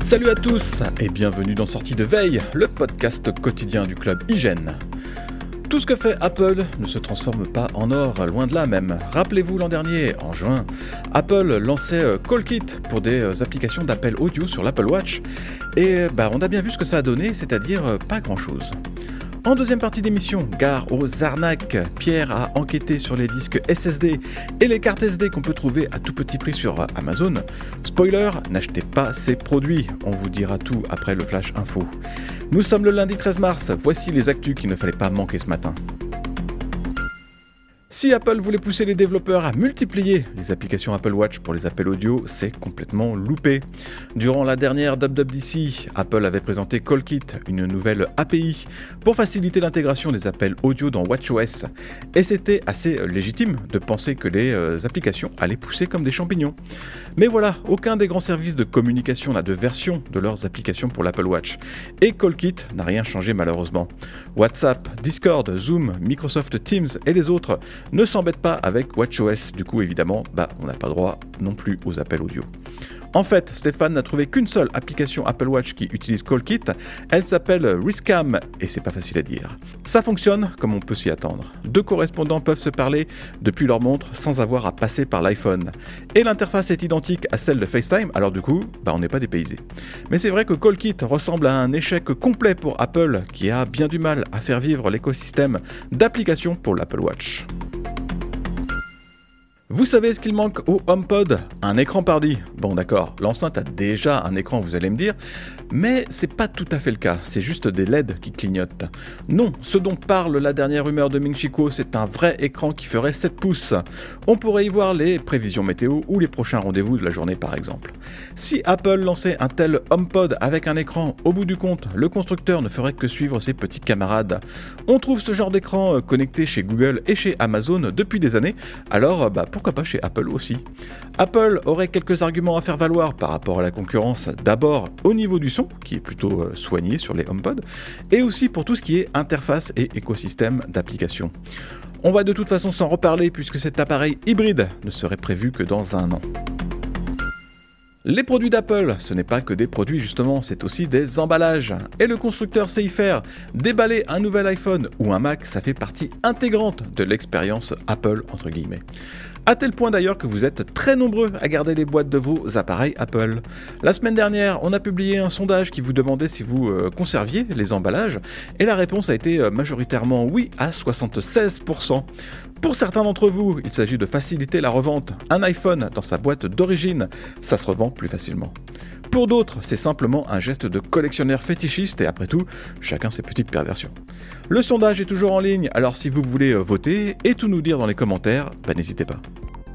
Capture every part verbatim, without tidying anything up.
Salut à tous et bienvenue dans Sortie de Veille, le podcast quotidien du club Hygiène. Tout ce que fait Apple ne se transforme pas en or, loin de là même. Rappelez-vous l'an dernier, en juin, Apple lançait CallKit pour des applications d'appel audio sur l'Apple Watch et bah, on a bien vu ce que ça a donné, c'est-à-dire pas grand-chose. En deuxième partie d'émission, gare aux arnaques, Pierre a enquêté sur les disques S S D et les cartes S D qu'on peut trouver à tout petit prix sur Amazon. Spoiler, n'achetez pas ces produits, on vous dira tout après le Flash Info. Nous sommes le lundi treize mars, voici les actus qu'il ne fallait pas manquer ce matin. Si Apple voulait pousser les développeurs à multiplier les applications Apple Watch pour les appels audio, c'est complètement loupé. Durant la dernière W W D C, Apple avait présenté CallKit, une nouvelle A P I, pour faciliter l'intégration des appels audio dans WatchOS. Et c'était assez légitime de penser que les euh, applications allaient pousser comme des champignons. Mais voilà, aucun des grands services de communication n'a de version de leurs applications pour l'Apple Watch. Et CallKit n'a rien changé malheureusement. WhatsApp, Discord, Zoom, Microsoft Teams et les autres ne s'embête pas avec WatchOS, du coup évidemment, bah, on n'a pas droit non plus aux appels audio. En fait, Stéphane n'a trouvé qu'une seule application Apple Watch qui utilise CallKit, elle s'appelle Riscam, et c'est pas facile à dire. Ça fonctionne comme on peut s'y attendre. Deux correspondants peuvent se parler depuis leur montre sans avoir à passer par l'iPhone. Et l'interface est identique à celle de FaceTime, alors du coup, bah, on n'est pas dépaysé. Mais c'est vrai que CallKit ressemble à un échec complet pour Apple, qui a bien du mal à faire vivre l'écosystème d'applications pour l'Apple Watch. Vous savez ce qu'il manque au HomePod ? Un écran pardi. Bon d'accord, l'enceinte a déjà un écran, vous allez me dire, mais c'est pas tout à fait le cas, c'est juste des L E D qui clignotent. Non, ce dont parle la dernière rumeur de Ming Chi Kuo, c'est un vrai écran qui ferait sept pouces. On pourrait y voir les prévisions météo ou les prochains rendez-vous de la journée par exemple. Si Apple lançait un tel HomePod avec un écran, au bout du compte, le constructeur ne ferait que suivre ses petits camarades. On trouve ce genre d'écran connecté chez Google et chez Amazon depuis des années, alors bah pourquoi pas chez Apple aussi. Apple aurait quelques arguments à faire valoir par rapport à la concurrence, d'abord au niveau du son, qui est plutôt euh, soigné sur les HomePod, et aussi pour tout ce qui est interface et écosystème d'applications. On va de toute façon s'en reparler puisque cet appareil hybride ne serait prévu que dans un an. Les produits d'Apple, ce n'est pas que des produits justement, c'est aussi des emballages. Et le constructeur sait y faire. Déballer un nouvel iPhone ou un Mac, ça fait partie intégrante de l'expérience Apple, entre guillemets. À tel point d'ailleurs que vous êtes très nombreux à garder les boîtes de vos appareils Apple. La semaine dernière, on a publié un sondage qui vous demandait si vous euh, conserviez les emballages, et la réponse a été euh, majoritairement oui à soixante-seize pour cent. Pour certains d'entre vous, il s'agit de faciliter la revente. Un iPhone dans sa boîte d'origine, ça se revend plus facilement. Pour d'autres, c'est simplement un geste de collectionneur fétichiste et après tout, chacun ses petites perversions. Le sondage est toujours en ligne, alors si vous voulez voter et tout nous dire dans les commentaires, bah n'hésitez pas.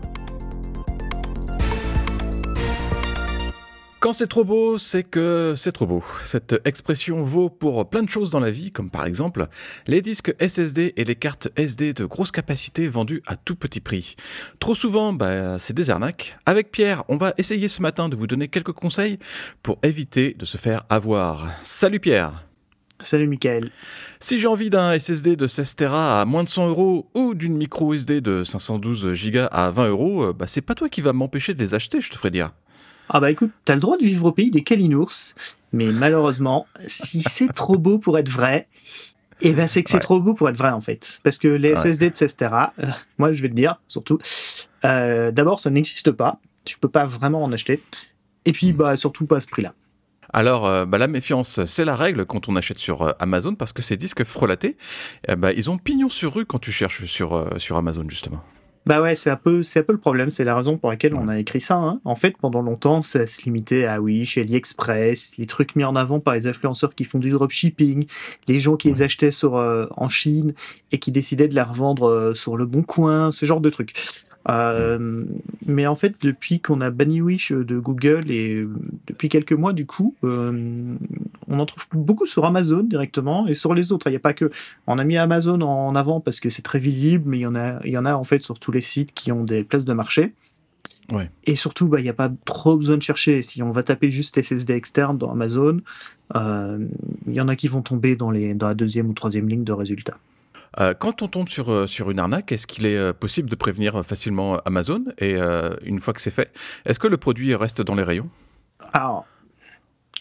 Quand c'est trop beau, c'est que c'est trop beau. Cette expression vaut pour plein de choses dans la vie, comme par exemple les disques S S D et les cartes S D de grosse capacité vendues à tout petit prix. Trop souvent, bah, c'est des arnaques. Avec Pierre, on va essayer ce matin de vous donner quelques conseils pour éviter de se faire avoir. Salut Pierre. Salut Mickaël. Si j'ai envie d'un S S D de seize téra à moins de cent euros ou d'une micro S D de cinq cent douze giga à vingt euros, bah, c'est pas toi qui va m'empêcher de les acheter, je te ferai dire. Ah bah écoute, t'as le droit de vivre au pays des Kalinours, mais malheureusement, si c'est trop beau pour être vrai, eh ben c'est que c'est ouais. trop beau pour être vrai en fait. Parce que les ouais. S S D de seize téra, euh, moi je vais te dire, surtout, euh, d'abord ça n'existe pas, tu peux pas vraiment en acheter, et puis bah surtout pas à ce prix-là. Alors, euh, bah, la méfiance, c'est la règle quand on achète sur euh, Amazon, parce que ces disques frelatés, euh, bah, ils ont pignon sur rue quand tu cherches sur, euh, sur Amazon justement. Bah ouais, c'est un peu, c'est un peu le problème, c'est la raison pour laquelle on a écrit ça. Hein. En fait, pendant longtemps, ça se limitait à Wish, AliExpress, les trucs mis en avant par les influenceurs qui font du dropshipping, les gens qui les achetaient sur euh, en Chine et qui décidaient de les revendre euh, sur le Bon Coin, ce genre de trucs. Euh, mais en fait, depuis qu'on a banni Wish de Google et depuis quelques mois, du coup, euh, on en trouve beaucoup sur Amazon directement et sur les autres. Il n'y a pas que, on a mis Amazon en avant parce que c'est très visible, mais il y en a, il y en a en fait sur tous les sites qui ont des places de marché. Ouais. Et surtout, bah, il n'y a pas trop besoin de chercher. Si on va taper juste S S D externe dans Amazon, euh, il y en a qui vont tomber dans, les, dans la deuxième ou troisième ligne de résultats. Euh, quand on tombe sur, euh, sur une arnaque, est-ce qu'il est euh, possible de prévenir facilement Amazon ? Et euh, une fois que c'est fait, est-ce que le produit reste dans les rayons ? Alors,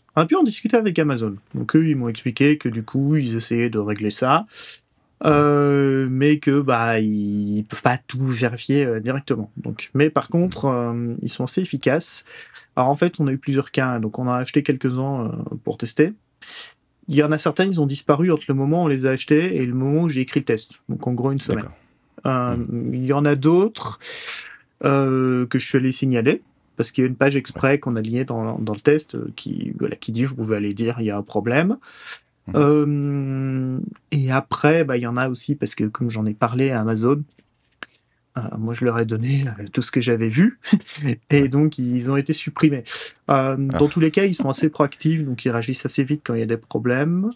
On a pu en discuter avec Amazon. Donc eux, ils m'ont expliqué que du coup, ils essayaient de régler ça, euh, mais que bah ils peuvent pas tout vérifier euh, directement. Donc, mais par contre, euh, ils sont assez efficaces. Alors en fait, on a eu plusieurs cas. Donc on a acheté quelques-uns euh, pour tester. Il y en a certains, ils ont disparu entre le moment où on les a achetés et le moment où j'ai écrit le test. Donc en gros une semaine. Euh, mmh. Il y en a d'autres euh, que je suis allé signaler. Parce qu'il y a une page exprès ouais. qu'on a liée dans, dans le test qui, voilà, qui dit vous pouvez aller dire il y a un problème. Mmh. Euh, et après, bah, il y en a aussi parce que comme j'en ai parlé à Amazon, euh, moi je leur ai donné euh, tout ce que j'avais vu et ouais. donc ils ont été supprimés. Euh, ah. Dans tous les cas, ils sont assez proactifs, donc ils réagissent assez vite quand il y a des problèmes.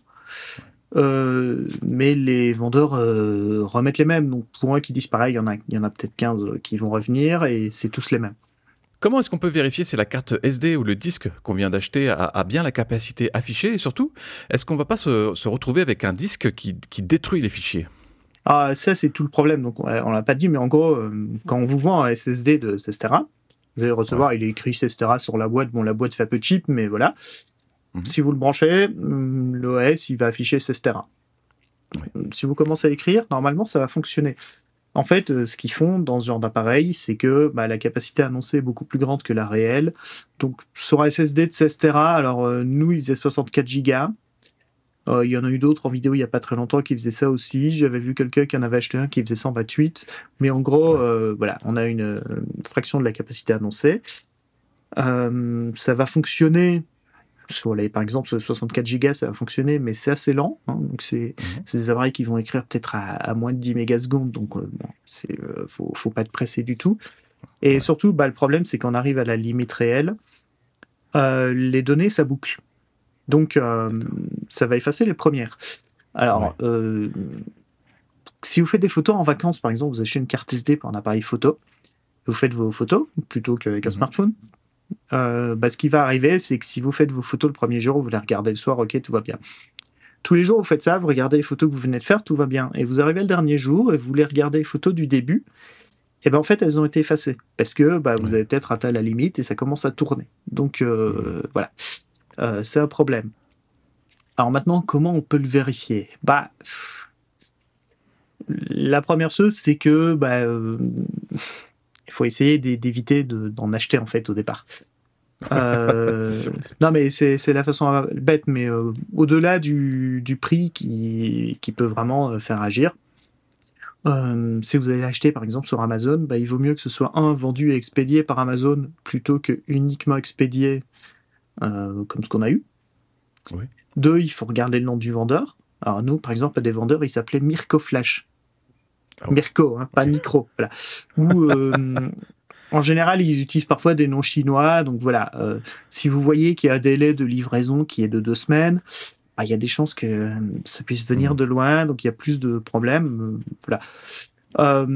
Euh, mais les vendeurs euh, remettent les mêmes. Donc pour un qui disparaît, il y en a, il y en a peut-être quinze qui vont revenir et c'est tous les mêmes. Comment est-ce qu'on peut vérifier si la carte S D ou le disque qu'on vient d'acheter a, a bien la capacité affichée? Et surtout, est-ce qu'on ne va pas se, se retrouver avec un disque qui, qui détruit les fichiers? Ah, ça, c'est tout le problème. Donc, on ne l'a pas dit, mais en gros, euh, quand on vous vend un S S D de Cestera, vous allez recevoir, ouais. il est écrit Cestera sur la boîte. Bon, la boîte fait un peu cheap, mais voilà. Mm-hmm. Si vous le branchez, l'O S, il va afficher Cestera. Ouais. Si vous commencez à écrire, normalement, ça va fonctionner. En fait, euh, ce qu'ils font dans ce genre d'appareil, c'est que bah, la capacité annoncée est beaucoup plus grande que la réelle. Donc, sur un S S D de seize Tera, alors euh, nous, il faisait soixante-quatre gigas. Euh, il y en a eu d'autres en vidéo il n'y a pas très longtemps qui faisaient ça aussi. J'avais vu quelqu'un qui en avait acheté un qui faisait cent vingt-huit. Mais en gros, euh, voilà, on a une, une fraction de la capacité annoncée. Euh, ça va fonctionner. Sur les, par exemple, sur soixante-quatre gigas, ça va fonctionner, mais c'est assez lent. Hein, donc c'est, mmh. c'est des appareils qui vont écrire peut-être à, à moins de dix mégasecondes. Donc, euh, bon, c'est, euh, faut, faut pas être pressé du tout. Et ouais. surtout, bah, le problème, c'est qu'on arrive à la limite réelle. Euh, les données, ça boucle. Donc, euh, ça va effacer les premières. Alors, ouais. euh, si vous faites des photos en vacances, par exemple, vous achetez une carte S D pour un appareil photo, vous faites vos photos plutôt qu'avec mmh. un smartphone. Euh, bah, ce qui va arriver, c'est que si vous faites vos photos le premier jour, vous les regardez le soir, ok, tout va bien. Tous les jours, vous faites ça, vous regardez les photos que vous venez de faire, tout va bien. Et vous arrivez le dernier jour et vous voulez regarder les photos du début, et ben en fait, elles ont été effacées parce que bah, vous avez peut-être atteint la limite et ça commence à tourner. Donc euh, mmh. voilà, euh, c'est un problème. Alors maintenant, comment on peut le vérifier? Bah, la première chose, c'est que bah, euh, il faut essayer d'éviter de, d'en acheter en fait au départ. Euh, non mais c'est, c'est la façon bête, mais euh, au-delà du, du prix qui, qui peut vraiment faire agir, euh, si vous allez l'acheter par exemple sur Amazon, bah, il vaut mieux que ce soit un vendu et expédié par Amazon plutôt que uniquement expédié euh, comme ce qu'on a eu. Oui. Deux, il faut regarder le nom du vendeur. Alors nous par exemple, des vendeurs, il s'appelait Mirko Flash. Oh. Mirko, hein, pas okay. Micro. Voilà. Ou euh, en général, ils utilisent parfois des noms chinois. Donc voilà, euh, si vous voyez qu'il y a un délai de livraison qui est de deux semaines, bah, il y a des chances que ça puisse venir mmh. de loin. Donc il y a plus de problèmes. Euh, voilà. Euh,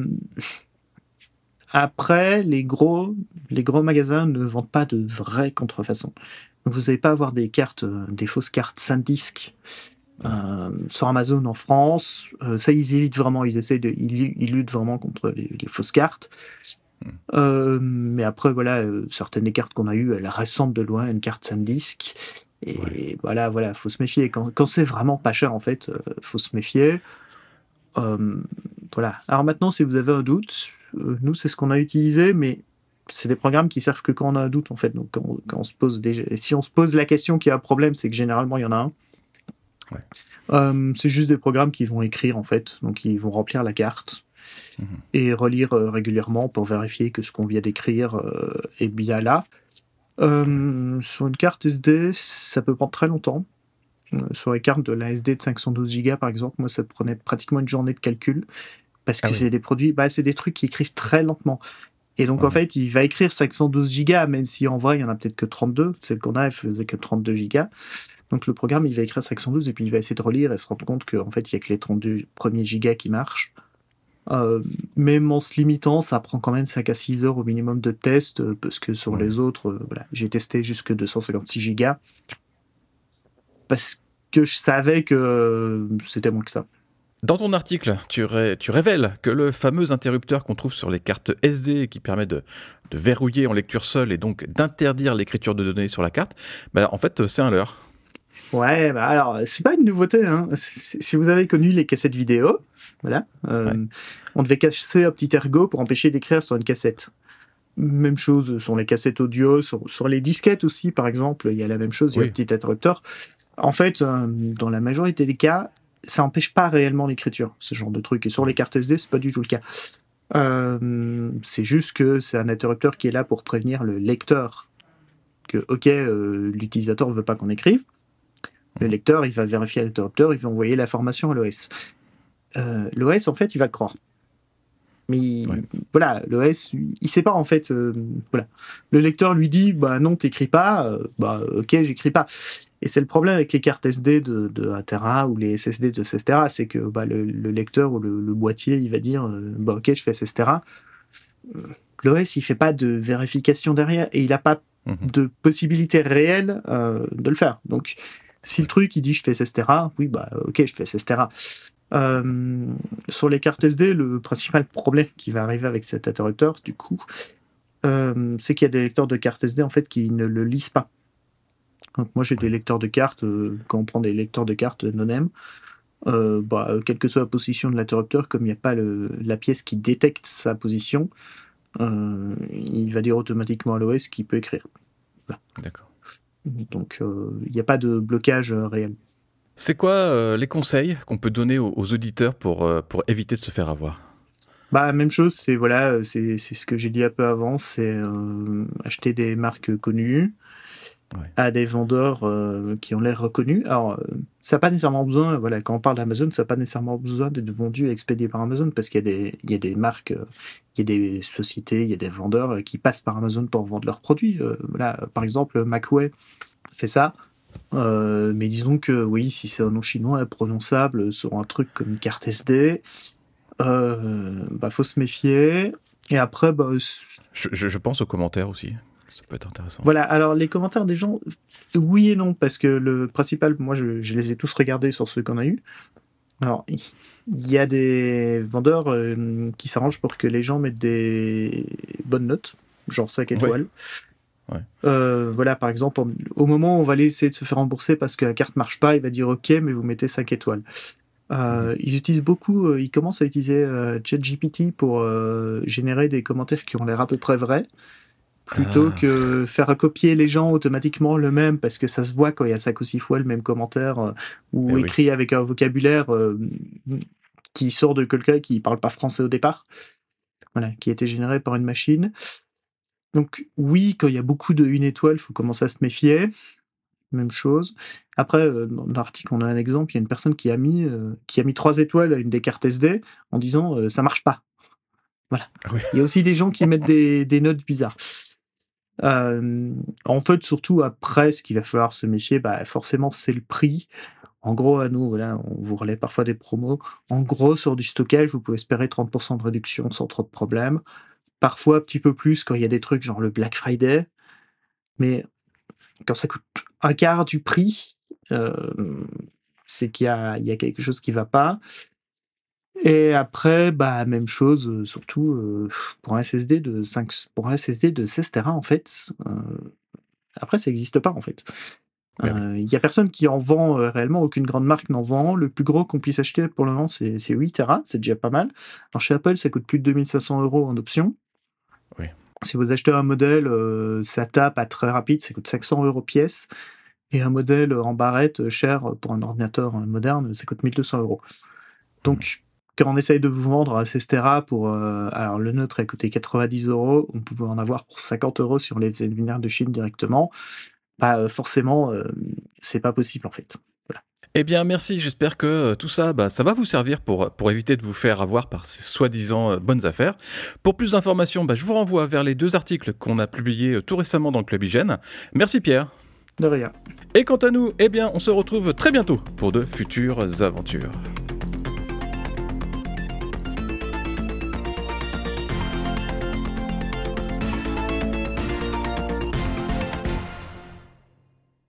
après, les gros, les gros magasins ne vendent pas de vraies contrefaçons. Donc vous n'allez pas avoir des cartes, euh, des fausses cartes SanDisk. Euh, sur Amazon en France, euh, ça ils évitent vraiment, ils essayent de, ils, ils luttent vraiment contre les, les fausses cartes. Mmh. Euh, mais après voilà, euh, certaines des cartes qu'on a eues, elles ressemblent de loin à une carte SanDisk. Et ouais. voilà, voilà, faut se méfier. Quand, quand c'est vraiment pas cher en fait, euh, faut se méfier. Euh, voilà. Alors maintenant, si vous avez un doute, euh, nous c'est ce qu'on a utilisé, mais c'est des programmes qui servent que quand on a un doute en fait. Donc quand on, quand on se pose déjà, si on se pose la question qu'il y a un problème, c'est que généralement il y en a un. Ouais. Euh, c'est juste des programmes qui vont écrire en fait, donc ils vont remplir la carte mmh. et relire euh, régulièrement pour vérifier que ce qu'on vient d'écrire euh, est bien là. Euh, sur une carte S D, ça peut prendre très longtemps. Euh, sur les cartes de la S D de cinq cent douze gigas par exemple, moi ça prenait pratiquement une journée de calcul parce que ah oui. c'est des produits, bah c'est des trucs qui écrivent très lentement. Et donc ouais. en fait, il va écrire cinq cent douze gigas, même si en vrai il y en a peut-être que trente-deux. Celle qu'on a, elle faisait que trente-deux gigas. Donc le programme, il va écrire cinq cent douze et puis il va essayer de relire et se rendre compte qu'en fait, il n'y a que les trente-deux premiers gigas qui marchent. Euh, même en se limitant, ça prend quand même cinq à six heures au minimum de test, euh, parce que sur mmh. les autres, euh, voilà, j'ai testé jusque deux cent cinquante-six gigas, parce que je savais que euh, c'était moins que ça. Dans ton article, tu, ré- tu révèles que le fameux interrupteur qu'on trouve sur les cartes S D qui permet de, de verrouiller en lecture seule et donc d'interdire l'écriture de données sur la carte, bah, en fait, c'est un leurre. Ouais, bah alors, c'est pas une nouveauté, hein. Si si vous avez connu les cassettes vidéo, voilà, euh, Ouais. on devait casser un petit ergot pour empêcher d'écrire sur une cassette. Même chose sur les cassettes audio, sur, sur les disquettes aussi, par exemple, il y a la même chose, il y a Oui. un petit interrupteur. En fait, euh, dans la majorité des cas, ça empêche pas réellement l'écriture, ce genre de truc. Et sur les cartes S D, c'est pas du tout le cas. Euh, c'est juste que c'est un interrupteur qui est là pour prévenir le lecteur que, ok, euh, l'utilisateur veut pas qu'on écrive. Le lecteur, il va vérifier l'interrupteur, il va envoyer l'information à l'O S. Euh, L'O S, en fait, il va le croire. Mais Ouais. voilà, l'O S, il sait pas en fait. Euh, voilà, le lecteur lui dit, bah non, t'écris pas. Euh, bah ok, j'écris pas. Et c'est le problème avec les cartes S D de, de un téra ou les S S D de seize téra, c'est que bah, le, le lecteur ou le, le boîtier, il va dire, euh, bah ok, je fais seize téra. L'O S, il fait pas de vérification derrière et il a pas Mhm. de possibilité réelle euh, de le faire. Donc, si le truc il dit je fais seize téra, oui bah ok, je fais seize téra. Euh, sur les cartes S D, le principal problème qui va arriver avec cet interrupteur, du coup, euh, c'est qu'il y a des lecteurs de cartes S D en fait qui ne le lisent pas. Donc moi j'ai des lecteurs de cartes, euh, quand on prend des lecteurs de cartes non-M, euh, bah, quelle que soit la position de l'interrupteur, comme il n'y a pas le, la pièce qui détecte sa position, euh, il va dire automatiquement à l'O S qu'il peut écrire. Voilà. D'accord. Donc euh, il n'y a pas de blocage euh, réel. C'est quoi euh, les conseils qu'on peut donner aux, aux auditeurs pour, euh, pour éviter de se faire avoir ? Bah, même chose, c'est voilà, c'est c'est ce que j'ai dit un peu avant, c'est euh, acheter des marques connues Ouais. à des vendeurs euh, qui ont l'air reconnus. Alors, euh, ça n'a pas nécessairement besoin, voilà, quand on parle d'Amazon, ça n'a pas nécessairement besoin d'être vendu et expédié par Amazon parce qu'il y a des, il y a des marques, euh, il y a des sociétés, il y a des vendeurs euh, qui passent par Amazon pour vendre leurs produits. Euh, voilà, par exemple, Macway fait ça. Euh, mais disons que oui, si c'est un nom chinois imprononçable sur un truc comme une carte S D, euh, bah faut se méfier. Et après, bah, s- Je, je- je pense aux commentaires aussi. Ça peut être intéressant. voilà. Alors les commentaires des gens, oui et non, parce que le principal, moi je, je les ai tous regardés sur ceux qu'on a eu. Alors il y a des vendeurs euh, qui s'arrangent pour que les gens mettent des bonnes notes, genre cinq étoiles. Ouais. Euh, voilà, par exemple, en- au moment où on va aller essayer de se faire rembourser parce que la carte marche pas, il va dire ok, mais vous mettez cinq étoiles. Euh, ils utilisent beaucoup, euh, ils commencent à utiliser euh, ChatGPT pour euh, générer des commentaires qui ont l'air à peu près vrais, plutôt Ah. que faire copier les gens automatiquement le même, parce que ça se voit quand il y a cinq ou six fois le même commentaire, euh, ou Eh oui. écrit avec un vocabulaire euh, qui sort de quelqu'un qui parle pas français au départ, voilà, qui a été généré par une machine. Donc oui, quand il y a beaucoup de une étoile, il faut commencer à se méfier. Même chose. Après, euh, dans l'article, on a un exemple, il y a une personne qui a mis, euh, qui a mis trois étoiles à une des cartes S D en disant euh, ça marche pas. Voilà. Ah oui. Il y a aussi des gens qui mettent des, des notes bizarres. Euh, en fait, surtout après, ce qu'il va falloir se méfier, bah, forcément, c'est le prix. En gros, à nous, voilà, on vous relaie parfois des promos. En gros, sur du stockage, vous pouvez espérer trente pour cent de réduction sans trop de problèmes. Parfois, un petit peu plus quand il y a des trucs genre le Black Friday. Mais quand ça coûte un quart du prix, euh, c'est qu'il y a, il y a quelque chose qui va pas. Et après, bah, même chose, euh, surtout euh, pour un S S D de cinq, pour un S S D de seize téra, en fait. euh, après, ça n'existe pas, en fait. Mais oui. Euh, Il y a personne qui en vend euh, réellement, aucune grande marque n'en vend. Le plus gros qu'on puisse acheter pour le moment, c'est c'est huit téra, c'est déjà pas mal. Alors chez Apple, ça coûte plus de deux mille cinq cents euros en option. Oui. Si vous achetez un modèle, euh, ça tape à très rapide, ça coûte cinq cents euros pièce. Et un modèle en barrette euh, cher pour un ordinateur euh, moderne, ça coûte mille deux cents euros. Donc, quand on essaye de vous vendre un seize téra pour. Euh, alors, le nôtre a coûté quatre-vingt-dix euros, on pouvait en avoir pour cinquante euros si on les faisait venir de Chine directement. Bah, euh, forcément, euh, c'est pas possible en fait. Voilà. Eh bien, merci. J'espère que euh, tout ça, bah, ça va vous servir pour, pour éviter de vous faire avoir par ces soi-disant euh, bonnes affaires. Pour plus d'informations, bah, je vous renvoie vers les deux articles qu'on a publiés euh, tout récemment dans le Club Hygiène. Merci Pierre. De rien. Et quant à nous, eh bien, on se retrouve très bientôt pour de futures aventures.